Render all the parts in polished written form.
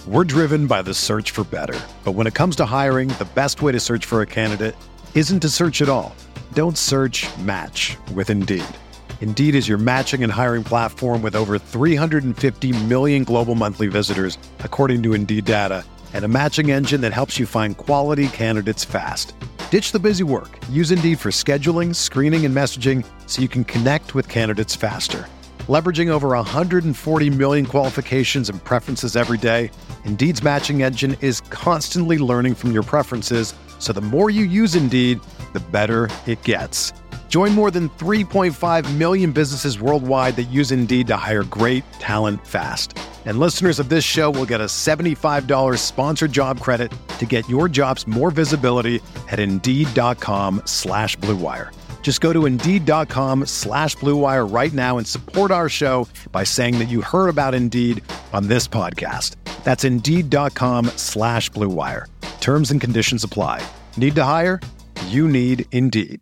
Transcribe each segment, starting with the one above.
We're driven by the search for better. But when it comes to hiring, the best way to search for a candidate isn't to search at all. Don't search, match with Indeed. Indeed is your matching and hiring platform with over 350 million global monthly visitors, according to Indeed data, and a matching engine that helps you find quality candidates fast. Ditch the busy work. Use Indeed for scheduling, screening, and messaging so you can connect with candidates faster. Leveraging over 140 million qualifications and preferences every day, Indeed's matching engine is constantly learning from your preferences, so the more you use Indeed, the better it gets. Join more than 3.5 million businesses worldwide that use Indeed to hire great talent fast. And listeners of this show will get a $75 sponsored job credit to get your jobs more visibility at Indeed.com/Blue Wire. Just go to Indeed.com/Blue Wire right now and support our show by saying that you heard about Indeed on this podcast. That's Indeed.com/Blue Wire. Terms and conditions apply. Need to hire? You need Indeed.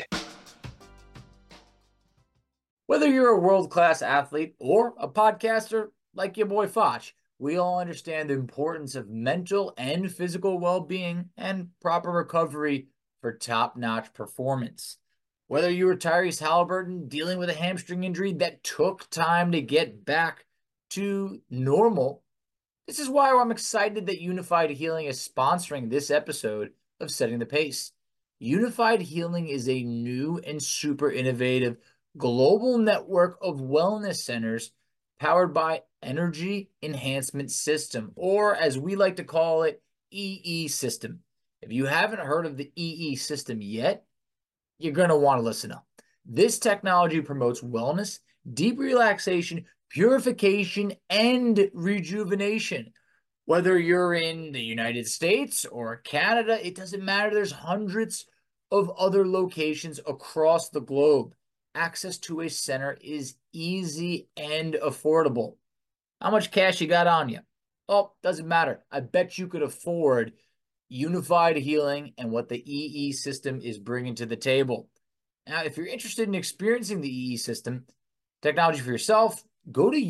Whether you're a world-class athlete or a podcaster like your boy Foch, we all understand the importance of mental and physical well-being and proper recovery for top-notch performance. Whether you were Tyrese Halliburton dealing with a hamstring injury that took time to get back to normal, this is why I'm excited that Unified Healing is sponsoring this episode of Setting the Pace. Unified Healing is a new and super innovative global network of wellness centers powered by Energy Enhancement System, or as we like to call it, EE System. If you haven't heard of the EE System yet, you're going to want to listen up. This technology promotes wellness, deep relaxation, purification, and rejuvenation. Whether you're in the United States or Canada, it doesn't matter. There's hundreds of other locations across the globe. Access to a center is easy and affordable. How much cash you got on you? Oh, doesn't matter. I bet you could afford Unified Healing and what the EE System is bringing to the table. Now, if you're interested in experiencing the EE System technology for yourself, go to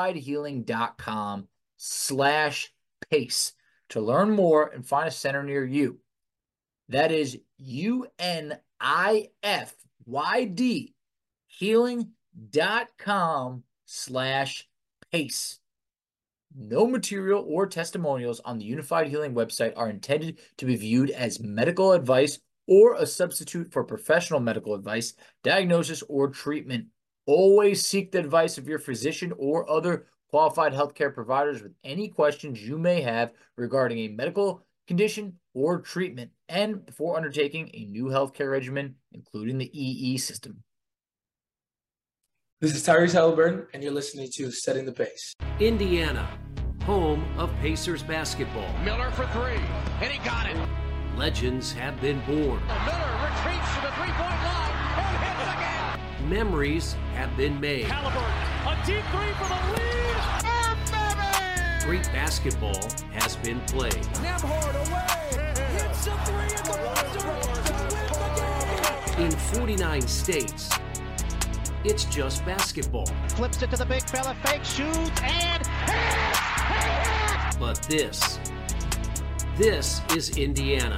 unifiedhealing.com/pace to learn more and find a center near you. That is UNIFYD healing.com/pace. No material or testimonials on the Unified Healing website are intended to be viewed as medical advice or a substitute for professional medical advice, diagnosis, or treatment. Always seek the advice of your physician or other qualified healthcare providers with any questions you may have regarding a medical condition or treatment, and before undertaking a new healthcare regimen, including the EE System. This is Tyrese Halliburton, and you're listening to Setting the Pace. Indiana, home of Pacers basketball. Miller for three, and he got it. Legends have been born. Miller retreats to the three-point line and hits again. Memories have been made. Halliburton, a deep three for the lead. And baby! Great basketball has been played. Nembhard away, hits a three at the buzzer to win the game. In 49 states, it's just basketball. Flips it to the big fella, fake shoots, and hits! But this is Indiana.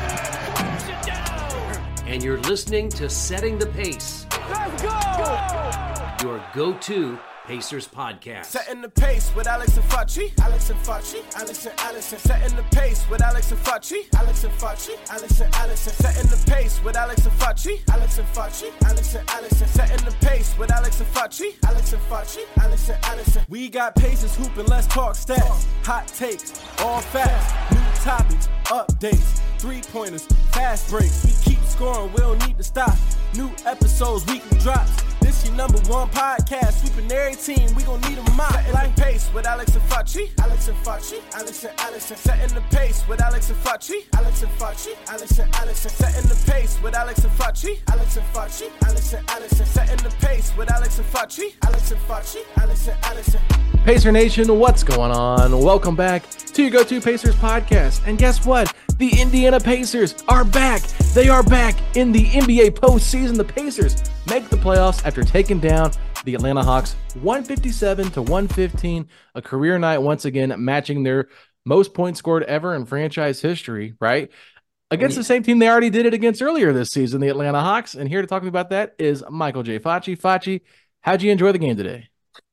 And you're listening to Setting the Pace. Let's go! Your go-to Pacers podcast. Setting the pace with Alex and Facci. Alex and Facci. Alex and Allison. Setting the pace with Alex and Facci. Alex and Facci. Alex and Allison. Setting the pace with Alex and Facci. Alex and Facci. Alex and Allison. Setting the pace with Alex and Facci. Alex and Facci. Alex and Allison. We got paces hooping, let's talk stats. Hot takes, all facts. New topics, updates, three-pointers, fast breaks. We keep scoring, we don't need to stop. New episodes, weekly drops. This your number one podcast. Sweeping every team, we gon' need a mop. Setting the pace with Alex and Facci. Alex and Facci. Alex and Allison. Setting the pace with Alex and Facci. Alex and Facci. Alex and Allison. Setting the pace with Alex and Facci. Alex and Facci. Alex and Allison. Setting the pace with Alex and Facci. Alex and Facci. Alex and Allison. Pacer Nation, what's going on? Welcome back to your go-to Pacers podcast. And guess what? The Indiana Pacers are back. They are back in the NBA postseason. The Pacers make the playoffs after taking down the Atlanta Hawks 157-115. A career night once again, matching their most points scored ever in franchise history, right? Oh, Against yeah. the same team they already did it against earlier this season, the Atlanta Hawks. And here to talk to me about that is Michael J. Facci. Facci, how'd you enjoy the game today?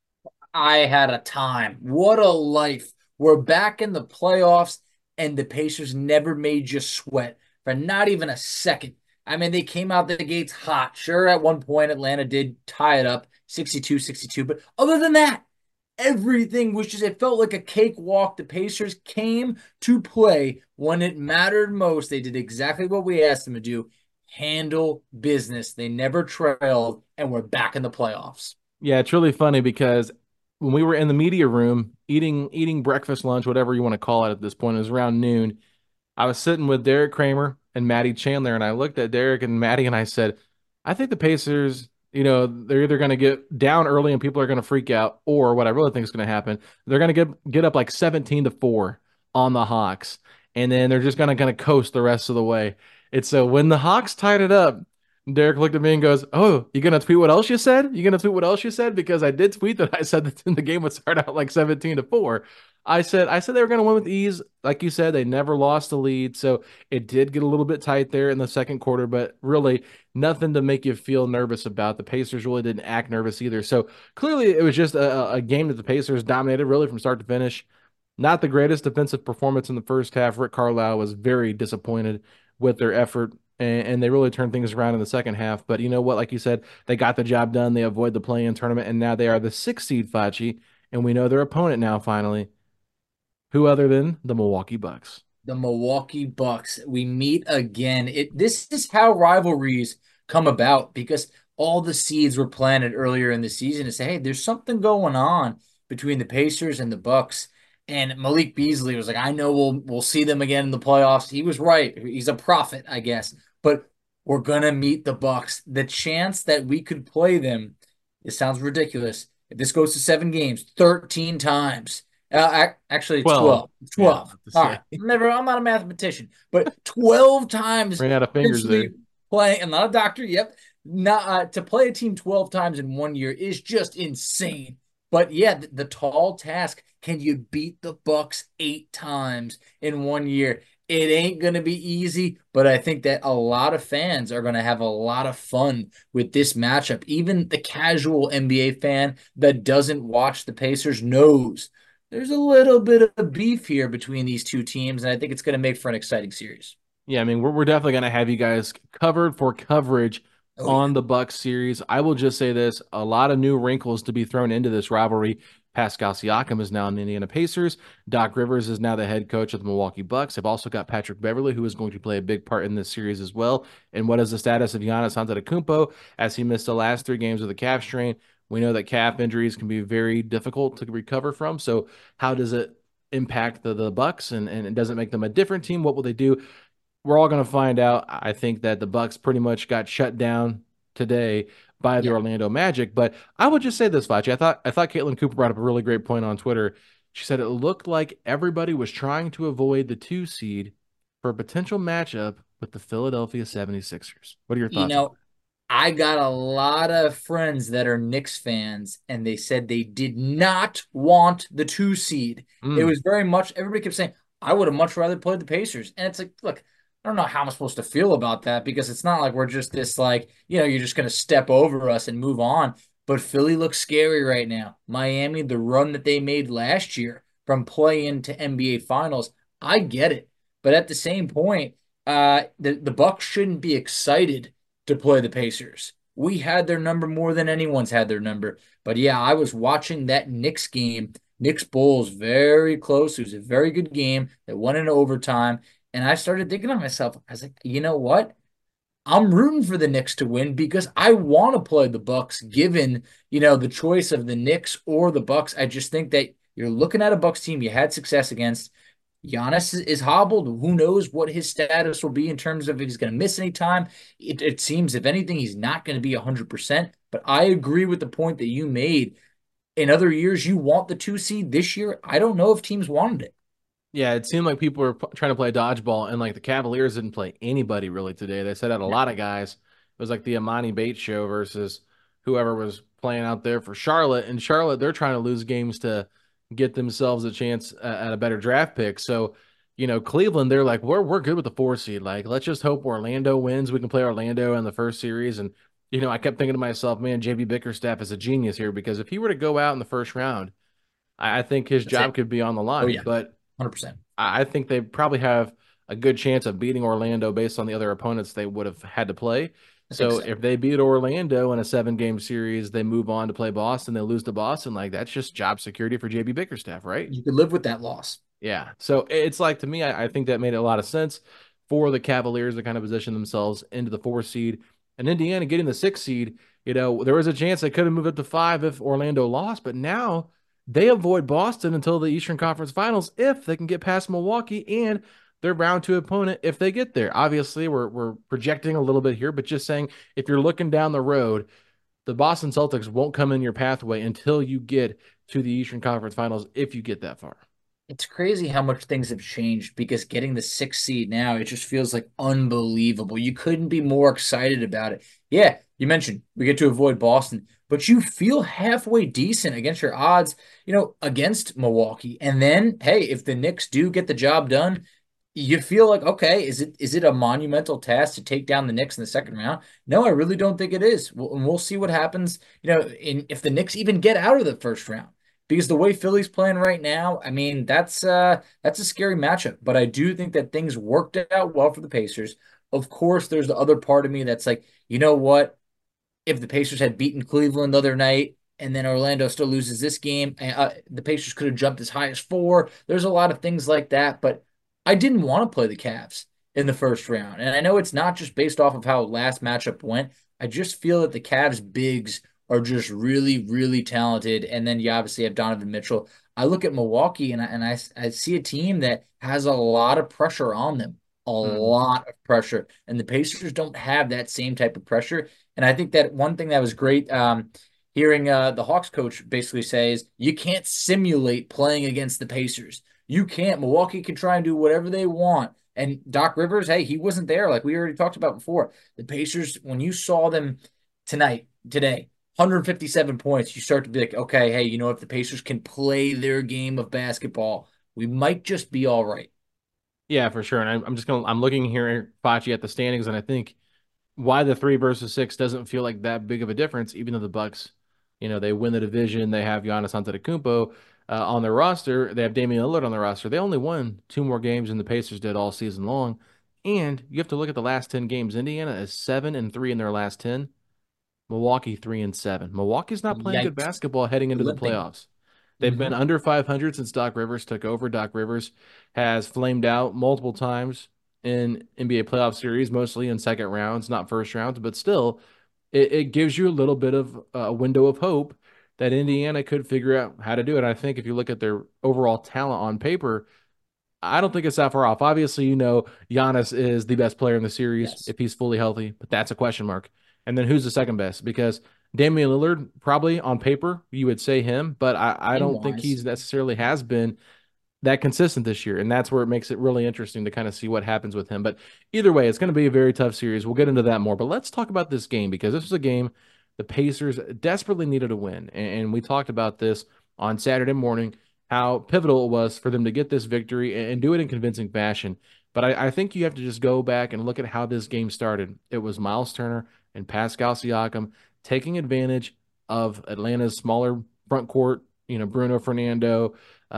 I had a time. What a life. We're back in the playoffs, and the Pacers never made you sweat for not even a second. I mean, they came out the gates hot. Sure, at one point, Atlanta did tie it up 62-62, but other than that, everything was just, it felt like a cakewalk. The Pacers came to play when it mattered most. They did exactly what we asked them to do, handle business. They never trailed, and we're back in the playoffs. Yeah, it's really funny because when we were in the media room eating breakfast, lunch, whatever you want to call it at this point, it was around noon. I was sitting with Derek Kramer and Maddie Chandler, and I looked at Derek and Maddie and I said, I think the Pacers, they're either going to get down early and people are going to freak out, or what I really think is going to happen, they're going to get up like 17-4 on the Hawks, and then they're just going to coast the rest of the way. It's so when the Hawks tied it up, Derek looked at me and goes, "Oh, you gonna tweet what else you said? You gonna tweet what else you said?" Because I did tweet that I said that the game would start out like 17-4. I said they were gonna win with ease. Like you said, they never lost the lead, so it did get a little bit tight there in the second quarter, but really nothing to make you feel nervous about. The Pacers really didn't act nervous either. So clearly, it was just a game that the Pacers dominated really from start to finish. Not the greatest defensive performance in the first half. Rick Carlisle was very disappointed with their effort, and they really turned things around in the second half. But you know what? Like you said, they got the job done. They avoid the play-in tournament, and now they are the 6th seed, Facci, and we know their opponent now finally. Who other than the Milwaukee Bucks? The Milwaukee Bucks. We meet again. This is how rivalries come about, because all the seeds were planted earlier in the season to say, hey, there's something going on between the Pacers and the Bucks. And Malik Beasley was like, I know we'll see them again in the playoffs. He was right. He's a prophet, I guess. But we're gonna meet the Bucks. The chance that we could play them, it sounds ridiculous. If this goes to 7 games, 13 times. Actually, it's 12. 12. Yeah, All right. I'm not a mathematician, but 12 times ran out of fingers there. playing. I'm not a doctor. Yep. Not to play a team 12 times in 1 year is just insane. But yeah, the tall task. Can you beat the Bucks 8 times in 1 year? It ain't going to be easy, but I think that a lot of fans are going to have a lot of fun with this matchup. Even the casual NBA fan that doesn't watch the Pacers knows there's a little bit of beef here between these two teams, and I think it's going to make for an exciting series. Yeah, I mean, we're definitely going to have you guys covered for coverage on the Bucks series. I will just say this, a lot of new wrinkles to be thrown into this rivalry. Pascal Siakam is now in the Indiana Pacers. Doc Rivers is now the head coach of the Milwaukee Bucks. They've also got Patrick Beverley, who is going to play a big part in this series as well. And what is the status of Giannis Antetokounmpo as he missed the last 3 games with a calf strain? We know that calf injuries can be very difficult to recover from. So how does it impact the Bucks, and does it make them a different team? What will they do? We're all going to find out. I think that the Bucks pretty much got shut down today by the Orlando Magic. But I would just say this, Facci. I thought Caitlin Cooper brought up a really great point on Twitter. She said it looked like everybody was trying to avoid the 2 seed for a potential matchup with the Philadelphia 76ers. What are your thoughts? I got a lot of friends that are Knicks fans, and they said they did not want the 2 seed. It was very much, everybody kept saying, I would have much rather played the Pacers. And it's like, look, I don't know how I'm supposed to feel about that, because it's not like we're just this, like, you're just going to step over us and move on. But Philly looks scary right now. Miami, the run that they made last year from play-in to NBA Finals, I get it. But at the same point, the Bucks shouldn't be excited to play the Pacers. We had their number more than anyone's had their number. But yeah, I was watching that Knicks game. Knicks Bulls, very close. It was a very good game that went into overtime. And I started thinking to myself, I was like, you know what? I'm rooting for the Knicks to win, because I want to play the Bucks, given, the choice of the Knicks or the Bucks. I just think that you're looking at a Bucks team you had success against. Giannis is hobbled. Who knows what his status will be in terms of if he's going to miss any time. It seems, if anything, he's not going to be 100%. But I agree with the point that you made. In other years, you want the 2 seed. This year, I don't know if teams wanted it. Yeah, it seemed like people were trying to play dodgeball, and like the Cavaliers didn't play anybody really today. They set out a lot of guys. It was like the Amani Bates show versus whoever was playing out there for Charlotte. And Charlotte, they're trying to lose games to get themselves a chance at a better draft pick. So, Cleveland, they're like, we're good with the 4 seed. Like, let's just hope Orlando wins. We can play Orlando in the first series. And, I kept thinking to myself, man, JB Bickerstaff is a genius here, because if he were to go out in the first round, I think his That's it. job could be on the Oh, line. yeah. But 100%. I think they probably have a good chance of beating Orlando based on the other opponents they would have had to play. I think So so. if they beat Orlando in a 7-game series, they move on to play Boston, they lose to Boston, like that's just job security for JB Bickerstaff, right? You could live with that loss. Yeah. So it's like, to me, I think that made a lot of sense for the Cavaliers to kind of position themselves into the 4 seed. And Indiana getting the 6 seed, there was a chance they could have moved up to 5 if Orlando lost, but now they avoid Boston until the Eastern Conference Finals if they can get past Milwaukee and their round 2 opponent if they get there. Obviously, we're projecting a little bit here, but just saying, if you're looking down the road, the Boston Celtics won't come in your pathway until you get to the Eastern Conference Finals, if you get that far. It's crazy how much things have changed, because getting the 6 seed now, it just feels like unbelievable. You couldn't be more excited about it. Yeah, you mentioned we get to avoid Boston, but you feel halfway decent against your odds, against Milwaukee. And then, hey, if the Knicks do get the job done, you feel like, okay, is it a monumental task to take down the Knicks in the second round? No, I really don't think it is. We'll see what happens, if the Knicks even get out of the first round. Because the way Philly's playing right now, I mean, that's a scary matchup. But I do think that things worked out well for the Pacers. Of course, there's the other part of me that's like, you know what? If the Pacers had beaten Cleveland the other night and then Orlando still loses this game, the Pacers could have jumped as high as 4. There's a lot of things like that, but I didn't want to play the Cavs in the first round. And I know it's not just based off of how last matchup went. I just feel that the Cavs bigs are just really, really talented. And then you obviously have Donovan Mitchell. I look at Milwaukee and I see a team that has a lot of pressure on them, a lot of pressure. And the Pacers don't have that same type of pressure. And I think that one thing that was great, hearing the Hawks coach basically say is, you can't simulate playing against the Pacers. You can't. Milwaukee can try and do whatever they want. And Doc Rivers, hey, he wasn't there, like we already talked about before. The Pacers, when you saw them today, 157 points, you start to be like, okay, hey, if the Pacers can play their game of basketball, we might just be all right. Yeah, for sure. And I'm looking here, Facci, at the standings, and I think why the 3 versus 6 doesn't feel like that big of a difference, even though the Bucks, they win the division. They have Giannis Antetokounmpo on their roster. They have Damian Lillard on their roster. They only won 2 more games than the Pacers did all season long. And you have to look at the last 10 games. Indiana is 7-3 in their last 10. Milwaukee 3-7. Milwaukee's not playing good basketball heading into the playoffs. They've been under 500 since Doc Rivers took over. Doc Rivers has flamed out multiple times in NBA playoff series, mostly in second rounds, not first rounds, but still, it gives you a little bit of a window of hope that Indiana could figure out how to do it. I think if you look at their overall talent on paper, I don't think it's that far off. Obviously, Giannis is the best player in the series if he's fully healthy, but that's a question mark. And then who's the second best? Because Damian Lillard, probably on paper, you would say him, but I don't think he's necessarily has been that consistent this year. And that's where it makes it really interesting to kind of see what happens with him. But either way, it's going to be a very tough series. We'll get into that more. But let's talk about this game, because this was a game the Pacers desperately needed to win. And we talked about this on Saturday morning, how pivotal it was for them to get this victory and do it in convincing fashion. But I think you have to just go back and look at how this game started. It was Miles Turner and Pascal Siakam taking advantage of Atlanta's smaller front court. Bruno Fernando,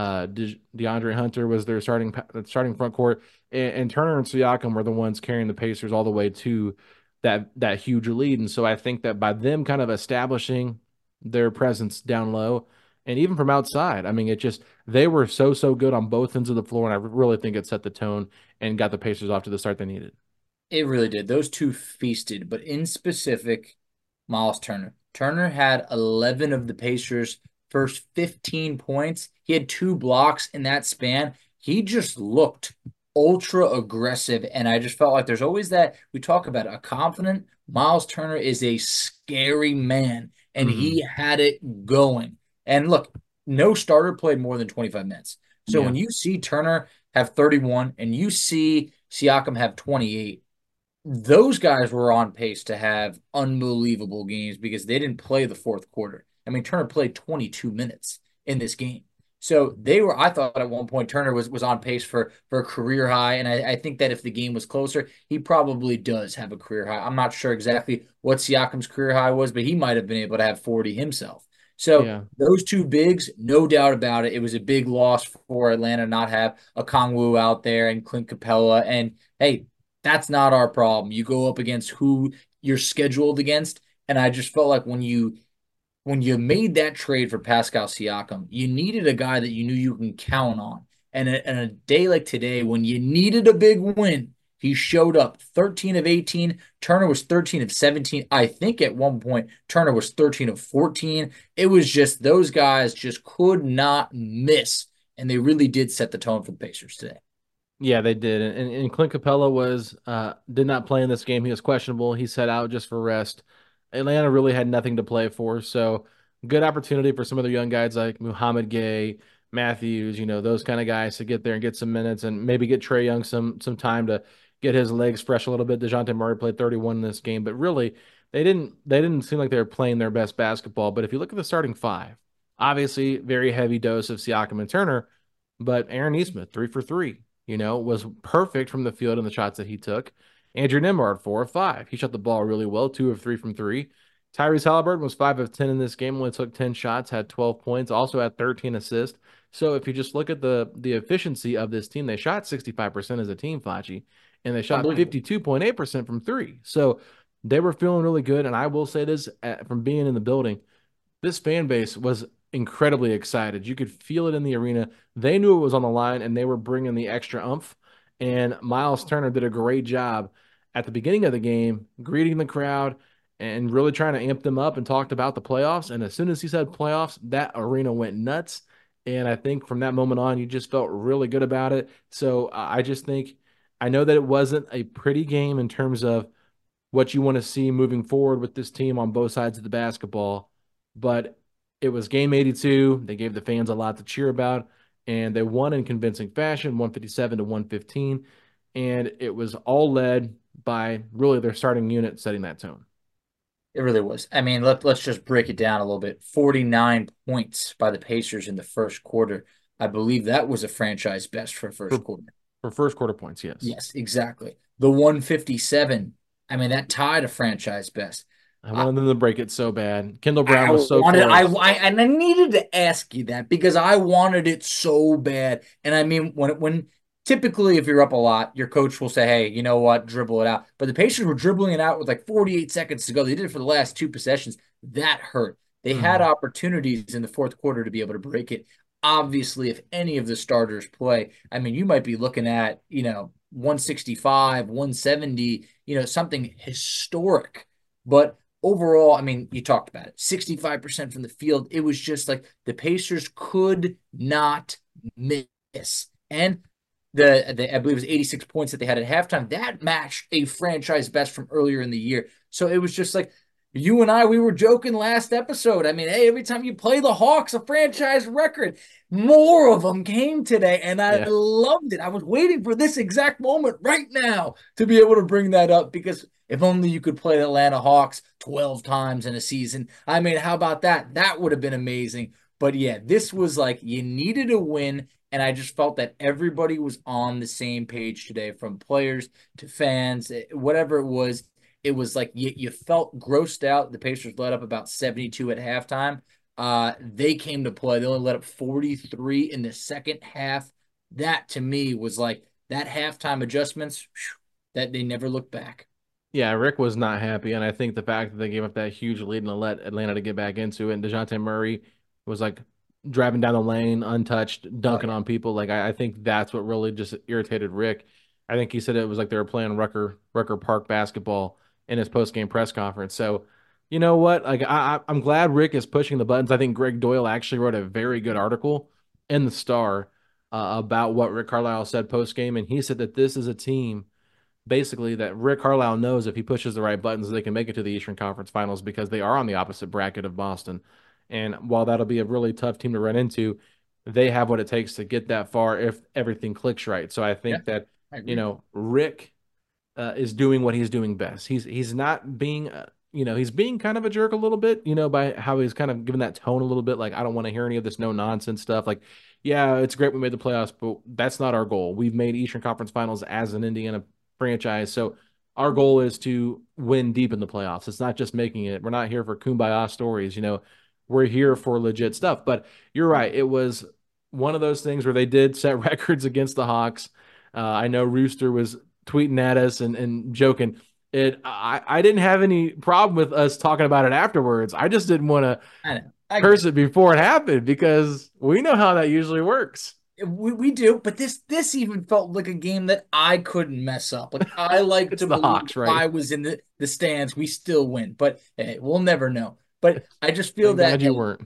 DeAndre Hunter was their starting front court, and Turner and Siakam were the ones carrying the Pacers all the way to that huge lead. And so I think that by them kind of establishing their presence down low and even from outside, I mean, they were so good on both ends of the floor, and I really think it set the tone and got the Pacers off to the start they needed. It really did. Those two feasted, but in specific, Miles Turner. Turner had 11 of the Pacers' first 15 points. He had 2 blocks in that span. He just looked ultra aggressive, and I just felt like there's always that, we talk about it, a confident Miles Turner is a scary man, and he had it going. And look, no starter played more than 25 minutes. So when you see Turner have 31 and you see Siakam have 28, those guys were on pace to have unbelievable games because they didn't play the fourth quarter. I mean, Turner played 22 minutes in this game. So I thought at one point Turner was on pace for a career high. And I think that if the game was closer, he probably does have a career high. I'm not sure exactly what Siakam's career high was, but he might have been able to have 40 himself. So Yeah. those two bigs, no doubt about it. It was a big loss for Atlanta not have a Kongwu out there and Clint Capella. And hey, that's not our problem. You go up against who you're scheduled against. And I just felt like when you made that trade for Pascal Siakam, you needed a guy that you knew you can count on. And a day like today, when you needed a big win, he showed up 13 of 18. Turner was 13 of 17. I think at one point, Turner was 13 of 14. It was just those guys just could not miss. And they really did set the tone for the Pacers today. Yeah, they did. And Clint Capella did not play in this game. He was questionable. He set out just for rest. Atlanta really had nothing to play for. So good opportunity for some of the young guys like Muhammad Gay, Matthews, those kind of guys to get there and get some minutes and maybe get Trae Young some time to get his legs fresh a little bit. DeJounte Murray played 31 in this game, but really they didn't seem like they were playing their best basketball. But if you look at the starting five, obviously very heavy dose of Siakam and Turner, but Aaron Nesmith, 3 for 3, was perfect from the field in the shots that he took. Andrew Nembhard, 4 of 5. He shot the ball really well, 2 of 3 from 3. Tyrese Halliburton was 5 of 10 in this game, only took 10 shots, had 12 points, also had 13 assists. So if you just look at the efficiency of this team, they shot 65% as a team, Facci, and they shot 52.8% from 3. So they were feeling really good. And I will say this, from being in the building, this fan base was incredibly excited. You could feel it in the arena. They knew it was on the line, and they were bringing the extra oomph. And Miles Turner did a great job at the beginning of the game, greeting the crowd and really trying to amp them up, and talked about the playoffs. And as soon as he said playoffs, that arena went nuts. And I think from that moment on, you just felt really good about it. So I just think, I know that it wasn't a pretty game in terms of what you want to see moving forward with this team on both sides of the basketball, but it was game 82. They gave the fans a lot to cheer about, and they won in convincing fashion, 157 to 115. And it was all led by really their starting unit setting that tone. It really was. I mean, let's just break it down a little bit. 49 points by the Pacers in the first quarter. I believe that was a franchise best for first quarter. For first quarter points, yes. Yes, exactly. The 157, I mean, that tied a franchise best. I wanted them to break it so bad. Kendall Brown was so close. I needed to ask you that because I wanted it so bad. And I mean, when typically if you're up a lot, your coach will say, hey, you know what, dribble it out. But the Pacers were dribbling it out with like 48 seconds to go. They did it for the last 2 possessions. That hurt. They had opportunities in the fourth quarter to be able to break it. Obviously, if any of the starters play, I mean, you might be looking at, 165, 170, something historic. But overall, I mean, you talked about it, 65% from the field. It was just like the Pacers could not miss. And I believe it was 86 points that they had at halftime. That matched a franchise best from earlier in the year. So it was just like, you and I, we were joking last episode. I mean, hey, every time you play the Hawks, a franchise record, more of them came today, and I loved it. I was waiting for this exact moment right now to be able to bring that up, because if only you could play the Atlanta Hawks 12 times in a season. I mean, how about that? That would have been amazing. But yeah, this was like you needed a win, and I just felt that everybody was on the same page today, from players to fans, whatever it was. It was like you felt grossed out. The Pacers let up about 72 at halftime. They came to play. They only let up 43 in the second half. That, to me, was like that halftime adjustments, that they never looked back. Yeah, Rick was not happy, and I think the fact that they gave up that huge lead and let Atlanta to get back into it, and DeJounte Murray was like driving down the lane untouched, dunking on people. Like I think that's what really just irritated Rick. I think he said it was like they were playing Rucker Park basketball in his post-game press conference. So, you know what? Like I'm glad Rick is pushing the buttons. I think Greg Doyle actually wrote a very good article in the Star about what Rick Carlisle said post-game, and he said that this is a team basically that Rick Carlisle knows if he pushes the right buttons, they can make it to the Eastern Conference Finals, because they are on the opposite bracket of Boston. And while that'll be a really tough team to run into, they have what it takes to get that far if everything clicks right. So I think that, Rick is doing what he's doing best. He's not being, he's being kind of a jerk a little bit, by how he's kind of giving that tone a little bit. Like, I don't want to hear any of this no nonsense stuff. Like, yeah, it's great we made the playoffs, but that's not our goal. We've made Eastern Conference Finals as an Indiana franchise, so our goal is to win deep in the playoffs. It's not just making it. We're not here for kumbaya stories, we're here for legit stuff. But you're right. It was one of those things where they did set records against the Hawks. I know Rooster was tweeting at us and joking. I didn't have any problem with us talking about it afterwards. I just didn't want to curse it before it happened because we know how that usually works. We do, but this even felt like a game that I couldn't mess up. Like I like to believe Hawks, right? If I was in the stands, we still win. But hey, we'll never know. But I just feel glad you weren't.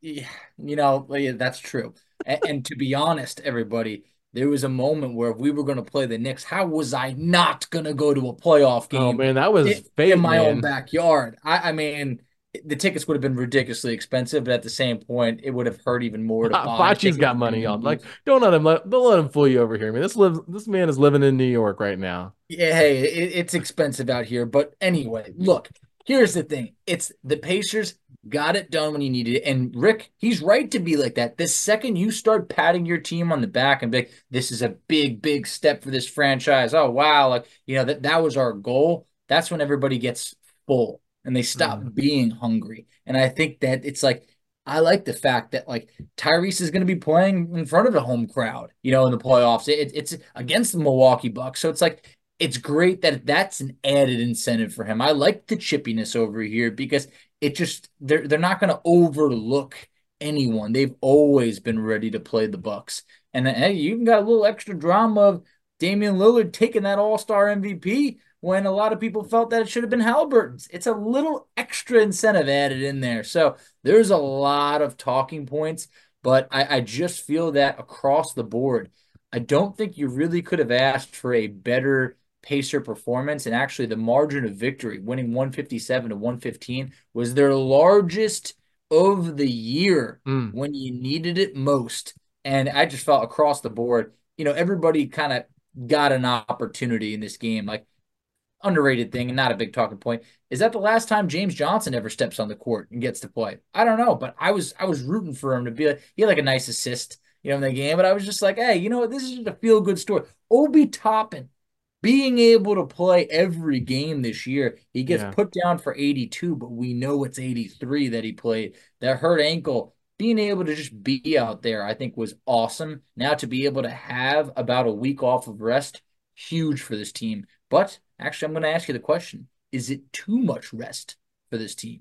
Yeah, that's true. And to be honest, everybody, there was a moment where if we were going to play the Knicks, how was I not going to go to a playoff game? Oh man, that was fate, in my man. own backyard. I mean, the tickets would have been ridiculously expensive, but at the same point, it would have hurt even more to buy. Fachi's got money on. Like, don't let him fool you over here, man. This man is living in New York right now. Yeah, hey, it's expensive out here. But anyway, look, here's the thing. It's the Pacers got it done when you needed it. And Rick, he's right to be like that. The second you start patting your team on the back and be like, this is a big, big step for this franchise. Oh, wow. Like, that was our goal. That's when everybody gets full and they stop being hungry. And I think that it's like, I like the fact that like Tyrese is going to be playing in front of a home crowd, in the playoffs. It's against the Milwaukee Bucks. So it's like, it's great that that's an added incentive for him. I like the chippiness over here because it just they're not going to overlook anyone. They've always been ready to play the Bucks. And hey, you even got a little extra drama of Damian Lillard taking that All-Star MVP when a lot of people felt that it should have been Halliburton's. It's a little extra incentive added in there. So there's a lot of talking points, but I just feel that across the board, I don't think you really could have asked for a better Pacer performance. And actually the margin of victory, winning 157 to 115, was their largest of the year when you needed it most. And I just felt across the board, everybody kind of got an opportunity in this game. Like, underrated thing and not a big talking point, is that the last time James Johnson ever steps on the court and gets to play? I don't know, but I was rooting for him to be like, he had like a nice assist, in the game, but I was just like, hey, you know what? This is just a feel good story. Obi Toppin being able to play every game this year. He gets put down for 82, but we know it's 83 that he played. That hurt ankle, being able to just be out there, I think was awesome. Now to be able to have about a week off of rest, huge for this team. But actually, I'm going to ask you the question. Is it too much rest for this team?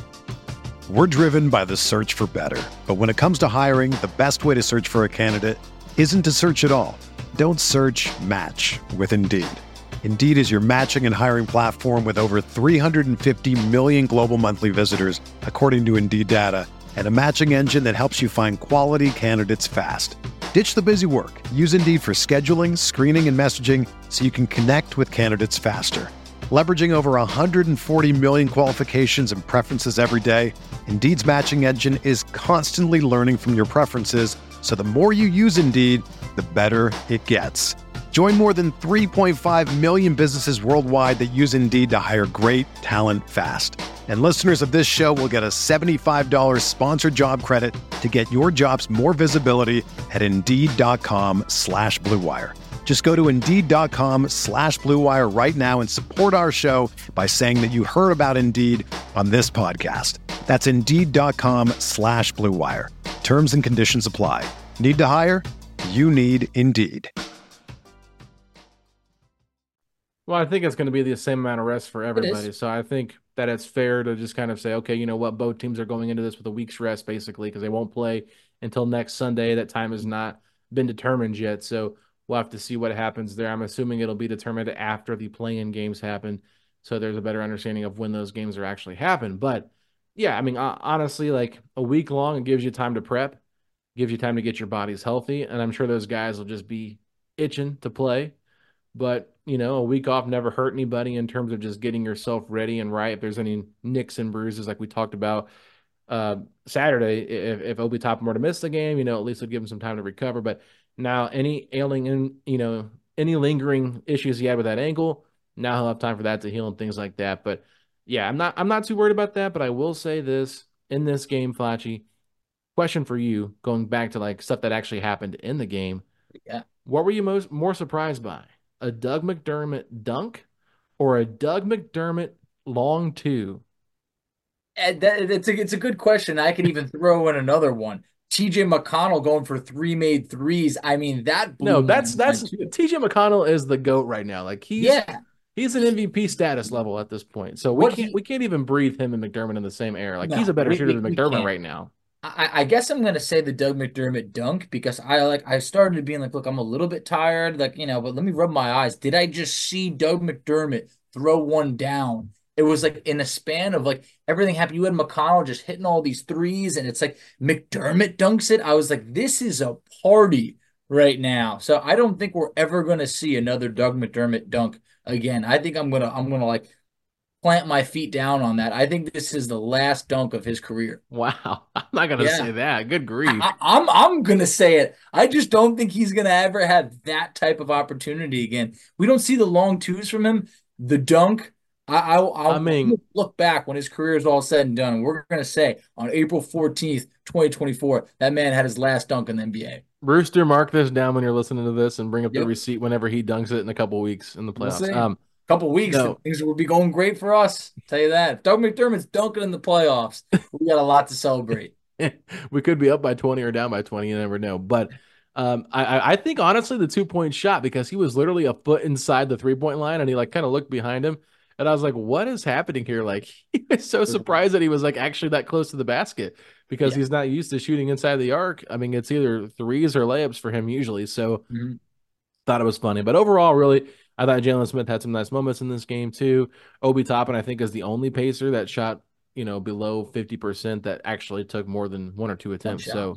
We're driven by the search for better. But when it comes to hiring, the best way to search for a candidate isn't to search at all. Don't search, match with Indeed. Indeed is your matching and hiring platform with over 350 million global monthly visitors, according to Indeed data, and a matching engine that helps you find quality candidates fast. Ditch the busy work. Use Indeed for scheduling, screening, and messaging so you can connect with candidates faster. Leveraging over 140 million qualifications and preferences every day, Indeed's matching engine is constantly learning from your preferences, so the more you use Indeed, the better it gets. Join more than 3.5 million businesses worldwide that use Indeed to hire great talent fast. And listeners of this show will get a $75 sponsored job credit to get your jobs more visibility at Indeed.com/Blue Wire. Just go to Indeed.com/Blue Wire right now and support our show by saying that you heard about Indeed on this podcast. That's Indeed.com/Blue Wire. Terms and conditions apply. Need to hire? You need Indeed. Well, I think it's going to be the same amount of rest for everybody. So I think that it's fair to just kind of say, okay, you know what, both teams are going into this with a week's rest, basically, because they won't play until next Sunday. That time has not been determined yet. So we'll have to see what happens there. I'm assuming it'll be determined after the play-in games happen. So there's a better understanding of when those games are actually happen. But yeah, I mean, honestly, like a week long, it gives you time to prep, gives you time to get your bodies healthy. And I'm sure those guys will just be itching to play. But, you know, a week off never hurt anybody in terms of just getting yourself ready and right. If there's any nicks and bruises like we talked about Saturday, if Obi Toppin were to miss the game, you know, at least it'll give him some time to recover. But now any ailing and, you know, any lingering issues he had with that ankle, now he'll have time for that to heal and things like that. But yeah, I'm not too worried about that. But I will say this in this game, Facci, question for you, going back to like stuff that actually happened in the game. Yeah. What were you more surprised by? A Doug McDermott dunk or a Doug McDermott long two? And it's a good question. I could even throw in another one. TJ McConnell going for three made threes. I mean, that No, blew my that's mind too. TJ McConnell is the GOAT right now. Like Yeah. he's an MVP status level at this point. So What we can't even breathe him and McDermott in the same air. Like he's no, a better shooter than we McDermott can't. right now. I guess I'm gonna say the Doug McDermott dunk because I started being like, look, I'm a little bit tired, like, but let me rub my eyes. Did I just see Doug McDermott throw one down? It was like in a span of like everything happened. You had McConnell just hitting all these threes, and it's like McDermott dunks it. I was like, this is a party right now. So I don't think we're ever gonna see another Doug McDermott dunk again. I think I'm gonna like plant my feet down on that. I think this is the last dunk of his career. Wow. I'm not gonna Yeah. say that. Good grief. I'm gonna say it. I just don't think he's gonna ever have that type of opportunity again. We don't see the long twos from him. The dunk. I mean, look back when his career is all said and done. We're gonna say on April 14th, 2024, that man had his last dunk in the NBA. Rooster, mark this down when you're listening to this and bring up the Yep. receipt whenever he dunks it in a couple weeks in the We'll playoffs. see. Couple weeks, no. things will be going great for us. Tell you that. If Doug McDermott's dunking in the playoffs, we got a lot to celebrate. We could be up by 20 or down by 20. You never know. But I think honestly the 2-point shot, because he was literally a foot inside the 3-point line and he like kind of looked behind him. And I was like, what is happening here? Like he was so surprised that he was like actually that close to the basket because he's not used to shooting inside the arc. I mean, it's either threes or layups for him usually. So thought it was funny. But overall, really, I thought Jalen Smith had some nice moments in this game too. Obi Toppin, I think, is the only Pacer that shot, below 50% that actually took more than one or two attempts. So,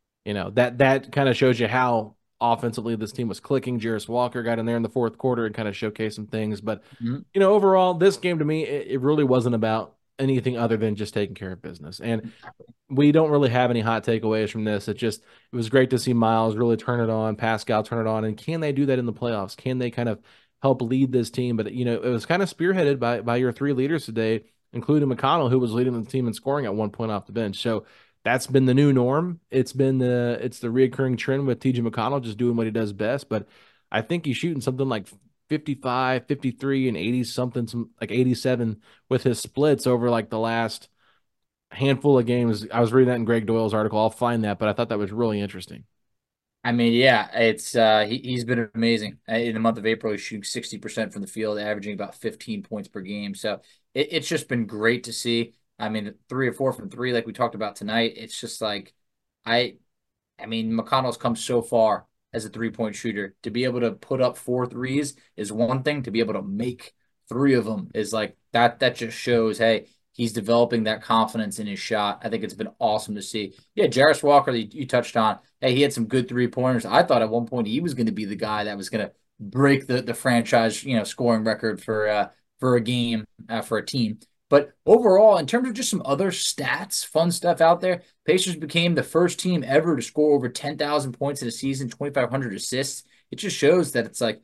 that kind of shows you how offensively this team was clicking. Jarris Walker got in there in the fourth quarter and kind of showcased some things. But, overall, this game to me, it really wasn't about anything other than just taking care of business. And we don't really have any hot takeaways from this. It was great to see Miles really turn it on, Pascal turn it on. And can they do that in the playoffs? Can they kind of help lead this team? But, it was kind of spearheaded by your three leaders today, including McConnell, who was leading the team in scoring at one point off the bench. So that's been the new norm. It's the reoccurring trend with TJ McConnell just doing what he does best. But I think he's shooting something like 55, 53, and 80 something, some like 87 with his splits over like the last handful of games. I was reading that in Greg Doyle's article. I'll find that, but I thought that was really interesting. I mean, yeah, it's he's been amazing. In the month of April, he's shooting 60% from the field, averaging about 15 points per game. So it's just been great to see. I mean, 3 or 4 from 3, like we talked about tonight. It's just like I mean, McConnell's come so far as a 3-point shooter. To be able to put up 4 threes is one thing. To be able to make 3 of them is like that. That just shows, hey, he's developing that confidence in his shot. I think it's been awesome to see. Yeah, Jarris Walker, you touched on. Hey, he had some good 3-pointers. I thought at one point he was going to be the guy that was going to break the franchise, scoring record for a game for a team. But overall, in terms of just some other stats, fun stuff out there, Pacers became the first team ever to score over 10,000 points in a season, 2,500 assists. It just shows that it's like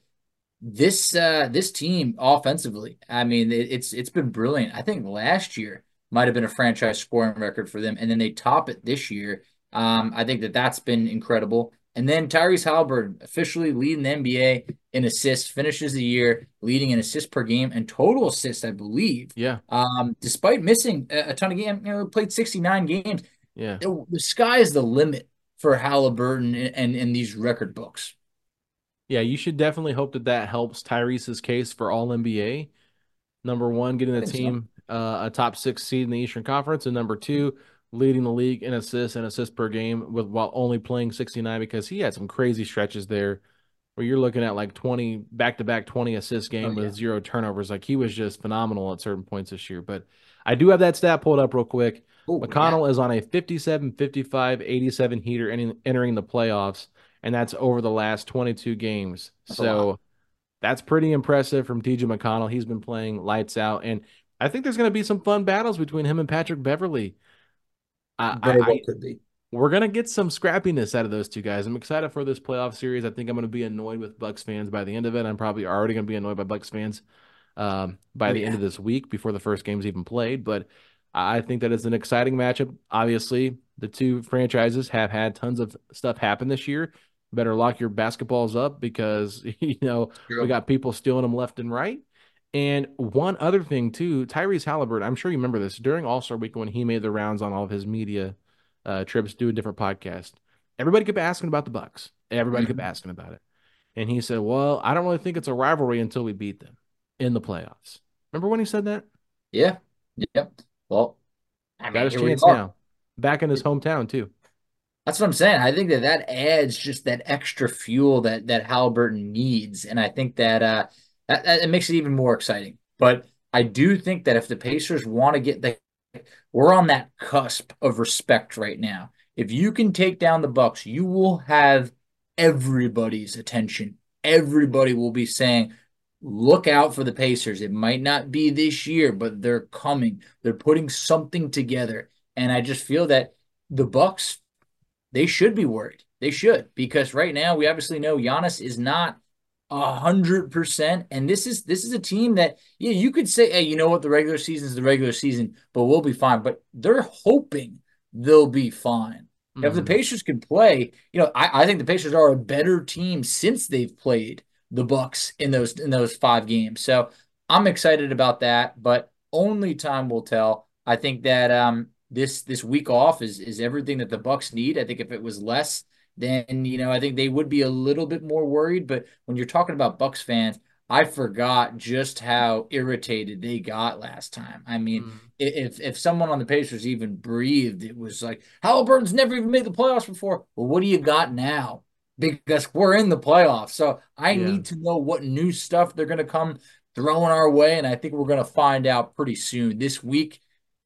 this team offensively. I mean, it's been brilliant. I think last year might have been a franchise scoring record for them, and then they top it this year. I think that's been incredible. And then Tyrese Haliburton officially leading the NBA in assists, finishes the year leading in assists per game and total assists, I believe. Yeah. Despite missing a ton of games, played 69 games. Yeah. The sky is the limit for Haliburton and these record books. Yeah, you should definitely hope that helps Tyrese's case for all NBA. Number one, getting the team a top 6 seed in the Eastern Conference, and number 2, leading the league in assists per game while only playing 69, because he had some crazy stretches there where you're looking at like 20 back-to-back 20 assist game with 0 turnovers. Like he was just phenomenal at certain points this year. But I do have that stat pulled up real quick. McConnell is on a 57, 55, 87 heater entering the playoffs, and that's over the last 22 games. So that's pretty impressive from TJ McConnell. He's been playing lights out, and I think there's going to be some fun battles between him and Patrick Beverley. Very well could be. We're going to get some scrappiness out of those two guys. I'm excited for this playoff series. I think I'm going to be annoyed with Bucks fans by the end of it. I'm probably already going to be annoyed by Bucks fans by the end of this week before the first game's even played. But I think that is an exciting matchup. Obviously, the two franchises have had tons of stuff happen this year. Better lock your basketballs up because, we True. got people stealing them left and right. And one other thing, too, Tyrese Halliburton, I'm sure you remember this during All-Star Week when he made the rounds on all of his media trips, doing different podcasts. Everybody kept asking about the Bucks. Everybody kept Mhm. asking about it. And he said, well, I don't really think it's a rivalry until we beat them in the playoffs. Remember when he said that? Yeah. Yep. Well, I Got mean, his here we chance are. now. Back in his hometown, too. That's what I'm saying. I think that adds just that extra fuel that Halliburton needs, and I think that it makes it even more exciting. But I do think that if the Pacers want to we're on that cusp of respect right now. If you can take down the Bucks, you will have everybody's attention. Everybody will be saying, "Look out for the Pacers." It might not be this year, but they're coming. They're putting something together, and I just feel that the Bucks, they should be worried. They should, because right now we obviously know Giannis is not 100%, and this is a team that, yeah, you could say, hey, you know what, the regular season is the regular season, but we'll be fine. But they're hoping they'll be fine. If the Hmm. Pacers can play, I think the Pacers are a better team since they've played the Bucks in those 5 games. So I'm excited about that, but only time will tell. I think that this week off is everything that the Bucks need. I think if it was less, then I think they would be a little bit more worried. But when you're talking about Bucks fans, I forgot just how irritated they got last time. I mean, Hmm. if someone on the Pacers even breathed, it was like, Halliburton's never even made the playoffs before. Well, what do you got now? Because we're in the playoffs. So I Yeah. need to know what new stuff they're going to come throwing our way. And I think we're going to find out pretty soon. This week,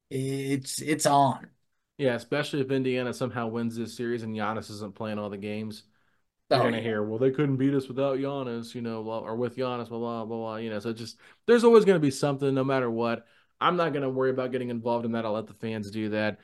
it's on. Yeah, especially if Indiana somehow wins this series and Giannis isn't playing all the games. You're Oh, gonna yeah. hear, well, they couldn't beat us without Giannis, or with Giannis, blah blah blah blah. So just there's always gonna be something, no matter what. I'm not gonna worry about getting involved in that. I'll let the fans do that.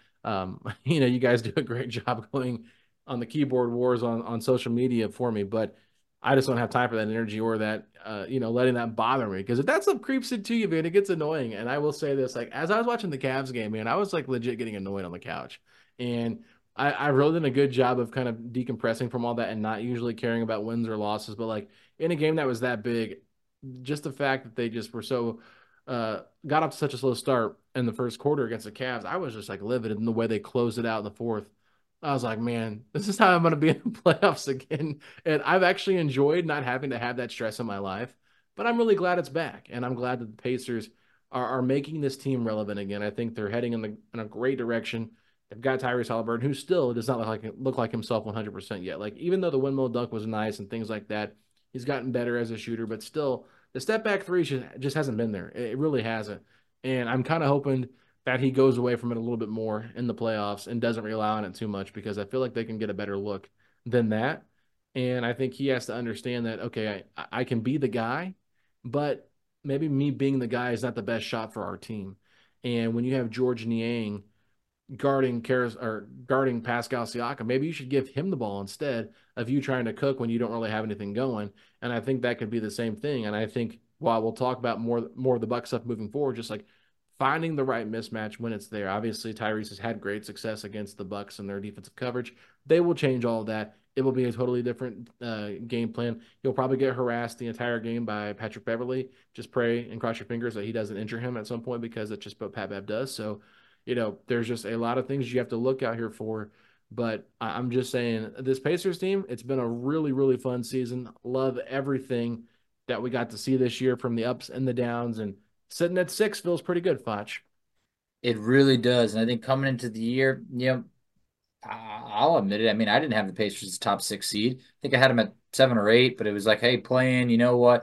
You guys do a great job going on the keyboard wars on social media for me, but I just don't have time for that energy or that, letting that bother me because if that stuff creeps into you, man, it gets annoying. And I will say this, like as I was watching the Cavs game, man, I was like legit getting annoyed on the couch, and I really did a good job of kind of decompressing from all that and not usually caring about wins or losses. But like in a game that was that big, just the fact that they just were so got off to such a slow start in the first quarter against the Cavs, I was just like livid in the way they closed it out in the fourth. I was like, man, this is how I'm going to be in the playoffs again. And I've actually enjoyed not having to have that stress in my life, but I'm really glad it's back. And I'm glad that the Pacers are making this team relevant again. I think they're heading in a great direction. They've got Tyrese Halliburton, who still does not look like himself 100% yet. Like even though the windmill dunk was nice and things like that, he's gotten better as a shooter. But still, the step back three just hasn't been there. It really hasn't. And I'm kind of hoping that he goes away from it a little bit more in the playoffs and doesn't rely on it too much because I feel like they can get a better look than that. And I think he has to understand that, okay, I can be the guy, but maybe me being the guy is not the best shot for our team. And when you have George Niang guarding Pascal Siakam, maybe you should give him the ball instead of you trying to cook when you don't really have anything going. And I think that could be the same thing. And I think while we'll talk about more of the Buck stuff moving forward, just like finding the right mismatch when it's there. Obviously, Tyrese has had great success against the Bucks and their defensive coverage. They will change all of that. It will be a totally different game plan. You'll probably get harassed the entire game by Patrick Beverly. Just pray and cross your fingers that he doesn't injure him at some point because that's just what Pat Bev does. So, there's just a lot of things you have to look out here for. But I'm just saying, this Pacers team, it's been a really, really fun season. Love everything that we got to see this year from the ups and the downs. And sitting at 6 feels pretty good, Foch. It really does. And I think coming into the year, I'll admit it. I mean, I didn't have the Pacers as top 6 seed. I think I had them at 7 or 8, but it was like, hey, playing, you know what?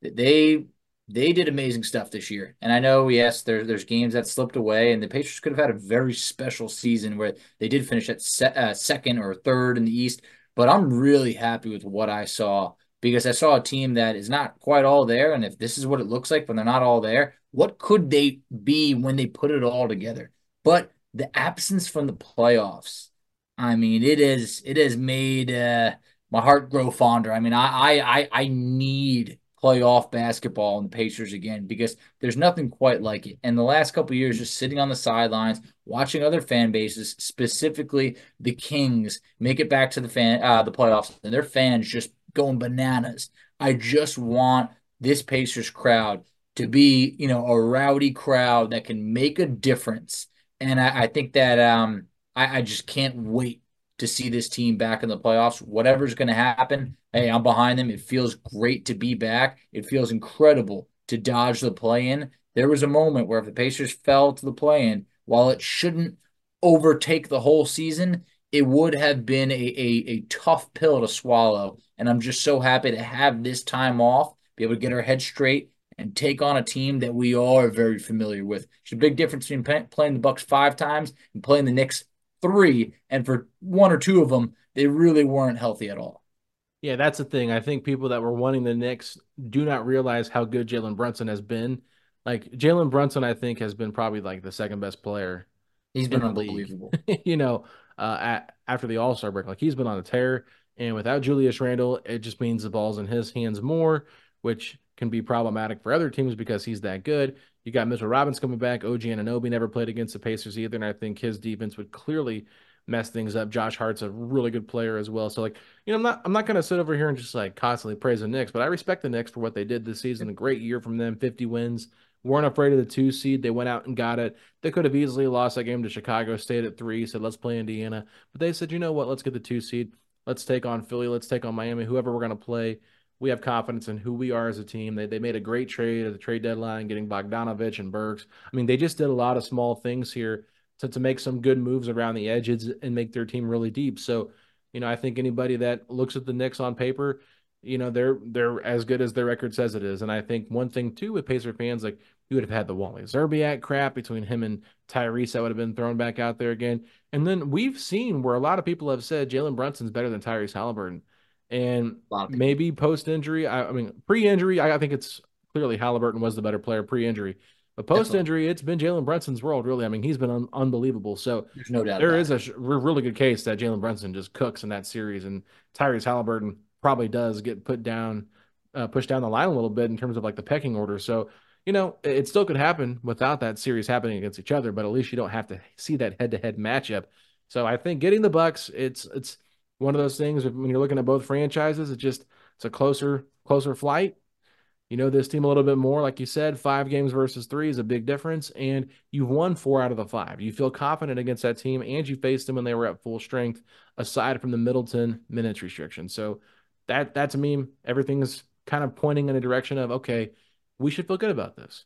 They did amazing stuff this year. And I know, yes, there's games that slipped away, and the Pacers could have had a very special season where they did finish at second or third in the East. But I'm really happy with what I saw because I saw a team that is not quite all there. And if this is what it looks like when they're not all there, what could they be when they put it all together? But the absence from the playoffs, I mean, it has made my heart grow fonder. I mean, I need playoff basketball and the Pacers again, because there's nothing quite like it. And the last couple of years, just sitting on the sidelines, watching other fan bases, specifically the Kings, make it back to the playoffs, and their fans just going bananas. I just want this Pacers crowd to be, a rowdy crowd that can make a difference. And I think that I just can't wait to see this team back in the playoffs. Whatever's going to happen, hey, I'm behind them. It feels great to be back. It feels incredible to dodge the play-in. There was a moment where if the Pacers fell to the play-in, while it shouldn't overtake the whole season, it would have been a tough pill to swallow. And I'm just so happy to have this time off, be able to get our heads straight and take on a team that we are very familiar with. There's a big difference between playing the Bucks 5 times and playing the Knicks 3, and for 1 or 2 of them, they really weren't healthy at all. Yeah, that's the thing. I think people that were wanting the Knicks do not realize how good Jalen Brunson has been. Like, Jalen Brunson, I think, has been probably like the second best player. He's been unbelievable. After the All-Star break, like, he's been on a tear. And without Julius Randle, it just means the ball's in his hands more, which can be problematic for other teams because he's that good. You got Mitchell Robinson coming back. OG Anunoby never played against the Pacers either, and I think his defense would clearly mess things up. Josh Hart's a really good player as well. So, I'm not going to sit over here and just constantly praise the Knicks, but I respect the Knicks for what they did this season. A great year from them, 50 wins. Weren't afraid of the 2 seed. They went out and got it. They could have easily lost that game to Chicago, stayed at 3, said, let's play Indiana. But they said, you know what, let's get the 2 seed. Let's take on Philly. Let's take on Miami, whoever we're going to play. We have confidence in who we are as a team. They made a great trade at the trade deadline, getting Bogdanovich and Burks. I mean, they just did a lot of small things here to make some good moves around the edges and make their team really deep. So, I think anybody that looks at the Knicks on paper, they're as good as their record says it is. And I think one thing, too, with Pacer fans, you would have had the Wally Zerbiak crap between him and Tyrese that would have been thrown back out there again. And then we've seen where a lot of people have said Jalen Brunson's better than Tyrese Halliburton. And maybe post-injury, pre-injury, I think it's clearly Halliburton was the better player pre-injury. But post-injury, it's been Jalen Brunson's world, really. I mean, he's been unbelievable. So there's no doubt there is a really good case that Jalen Brunson just cooks in that series, and Tyrese Halliburton probably does get pushed down the line a little bit in terms of the pecking order. So, it still could happen without that series happening against each other, but at least you don't have to see that head-to-head matchup. So I think getting the Bucks, it's one of those things when you're looking at both franchises, it's a closer flight. This team a little bit more, like you said, 5 games versus 3 is a big difference, and you've won 4 out of the 5. You feel confident against that team, and you faced them when they were at full strength, aside from the Middleton minutes restriction. So that to me, everything's kind of pointing in a direction of, okay, we should feel good about this.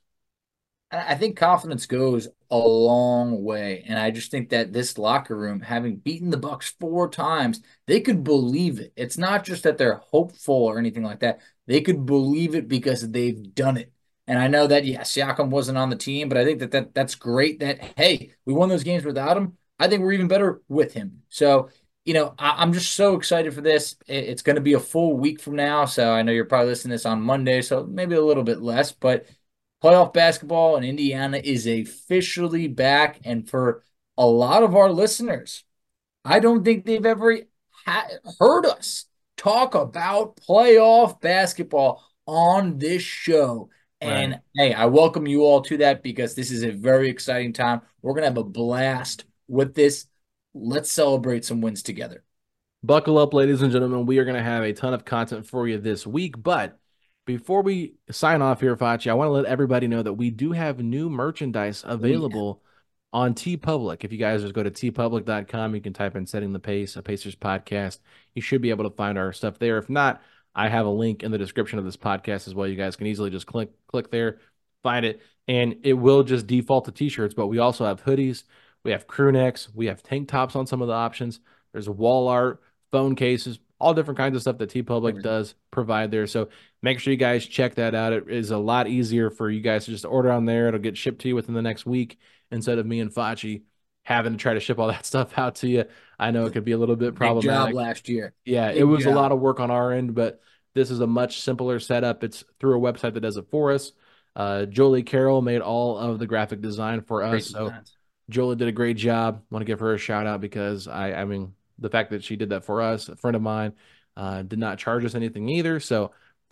I think confidence goes a long way, and I just think that this locker room, having beaten the Bucks 4 times, they could believe it. It's not just that they're hopeful or anything like that. They could believe it because they've done it. And I know that, Siakam wasn't on the team, but I think that's great that, hey, we won those games without him. I think we're even better with him. So, I'm just so excited for this. It's going to be a full week from now, so I know you're probably listening to this on Monday, so maybe a little bit less, but playoff basketball in Indiana is officially back, and for a lot of our listeners, I don't think they've ever heard us talk about playoff basketball on this show. And hey, I welcome you all to that because this is a very exciting time. We're going to have a blast with this. Let's celebrate some wins together. Buckle up, ladies and gentlemen. We are going to have a ton of content for you this week, but before we sign off here, Facci, I want to let everybody know that we do have new merchandise available on TeePublic. If you guys just go to teepublic.com, you can type in Setting the Pace, a Pacers podcast. You should be able to find our stuff there. If not, I have a link in the description of this podcast as well. You guys can easily just click there, find it, and it will just default to t-shirts, but we also have hoodies, we have crew necks, we have tank tops on some of the options. There's wall art, phone cases, all different kinds of stuff that TeePublic does provide there. So make sure you guys check that out. It is a lot easier for you guys to just order on there. It'll get shipped to you within the next week instead of me and Facci having to try to ship all that stuff out to you. I know it could be a little bit problematic. Big job last year. Yeah, it was a lot of work on our end, but this is a much simpler setup. It's through a website that does it for us. Jolie Carroll made all of the graphic design for us. So Jolie did a great job. Want to give her a shout out because I mean, the fact that she did that for us, a friend of mine, did not charge us anything either. So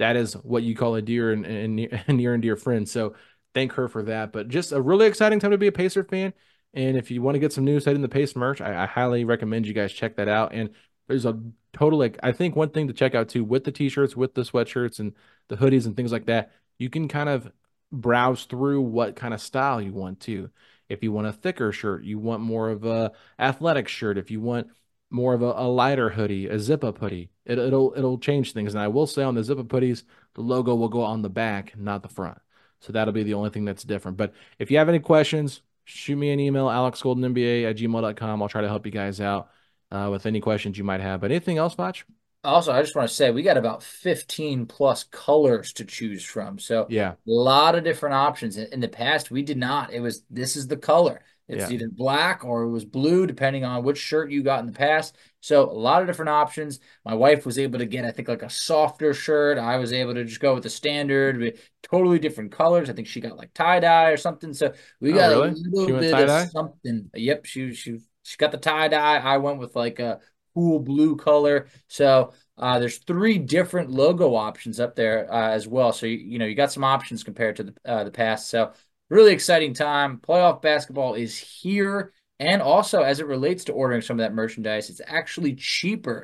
that is what you call a dear and near and dear friend. So thank her for that. But just a really exciting time to be a Pacer fan. And if you want to get some new Setting the Pace merch, I highly recommend you guys check that out. And there's a total, I think one thing to check out too, with the t-shirts, with the sweatshirts and the hoodies and things like that, you can kind of browse through what kind of style you want to. If you want a thicker shirt, you want more of a athletic shirt. If you want more of a lighter hoodie, a zip-up hoodie, it'll change things. And I will say on the zip-up hoodies, the logo will go on the back, not the front. So that'll be the only thing that's different. But if you have any questions, shoot me an email, alexgoldenNBA@gmail.com. I'll try to help you guys out with any questions you might have. But anything else, Foch? Also, I just want to say we got about 15 plus colors to choose from. So yeah, a lot of different options. In the past, we did not. This is the color. It's either black or it was blue, depending on which shirt you got in the past. So a lot of different options. My wife was able to get, I think, like a softer shirt. I was able to just go with the standard with totally different colors. I think she got like tie-dye or something. So we got a little bit of something. Yep, she got the tie-dye. I went with like a cool blue color. So there's 3 different logo options up there as well. So you got some options compared to the past. So really exciting time. Playoff basketball is here. And also, as it relates to ordering some of that merchandise, it's actually cheaper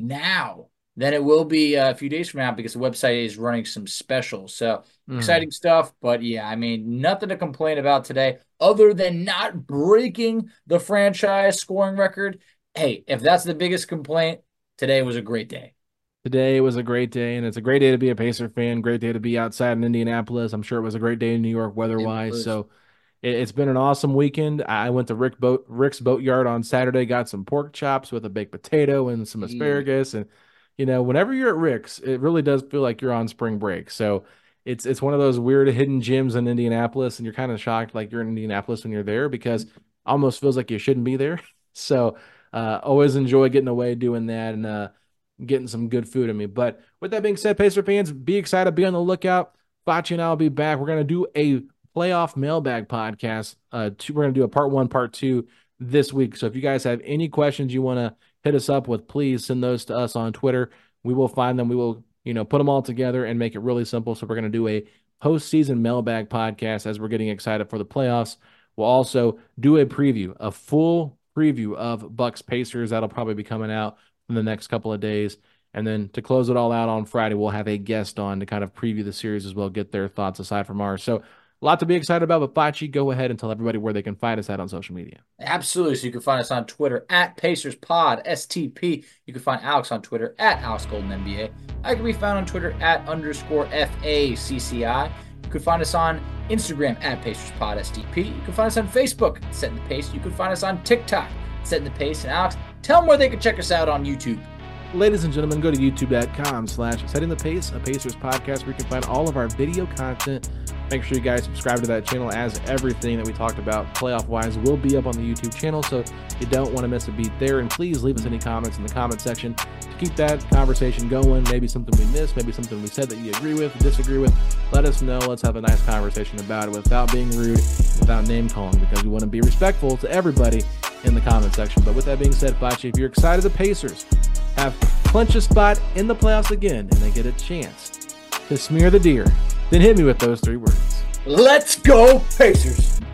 now than it will be a few days from now because the website is running some specials. So exciting stuff. But yeah, I mean, nothing to complain about today other than not breaking the franchise scoring record. Hey, if that's the biggest complaint, today was a great day. Today was a great day, and it's a great day to be a Pacer fan, great day to be outside in Indianapolis. I'm sure it was a great day in New York weather-wise. So it's been an awesome weekend. I went to Rick's Boatyard on Saturday, got some pork chops with a baked potato and some asparagus. And, whenever you're at Rick's, it really does feel like you're on spring break. So it's one of those weird hidden gems in Indianapolis, and you're kind of shocked like you're in Indianapolis when you're there because it almost feels like you shouldn't be there. So always enjoy getting away doing that and getting some good food in me. But with that being said, Pacer fans, be excited, be on the lookout. Fachi and I will be back. We're going to do a playoff mailbag podcast. We're going to do a part 1, part 2 this week. So if you guys have any questions you want to hit us up with, please send those to us on Twitter. We will find them. We will, put them all together and make it really simple. So we're going to do a postseason mailbag podcast as we're getting excited for the playoffs. We'll also do a full preview of Bucks Pacers. That'll probably be coming out in the next couple of days. And then to close it all out on Friday, we'll have a guest on to kind of preview the series as well, get their thoughts aside from ours. So a lot to be excited about, but Fachi, go ahead and tell everybody where they can find us at on social media. Absolutely. So you can find us on Twitter at PacersPod, STP. You can find Alex on Twitter at AlexGoldenNBA. I can be found on Twitter at _FACCI. You can find us on Instagram at PacersPod, STP. You can find us on Facebook, Setting the Pace. You can find us on TikTok, Setting the Pace. And Alex, tell them where they can check us out on YouTube. Ladies and gentlemen, go to youtube.com/Setting the Pace, a Pacers podcast where you can find all of our video content. Make sure you guys subscribe to that channel, as everything that we talked about playoff-wise will be up on the YouTube channel, so you don't want to miss a beat there. And please leave us any comments in the comment section to keep that conversation going. Maybe something we missed, maybe something we said that you agree with, disagree with. Let us know. Let's have a nice conversation about it without being rude, without name-calling, because we want to be respectful to everybody in the comment section. But with that being said, Fachi, if you're excited the Pacers have clinched a spot in the playoffs again and they get a chance to smear the deer, then hit me with those 3 words. Let's go, Pacers!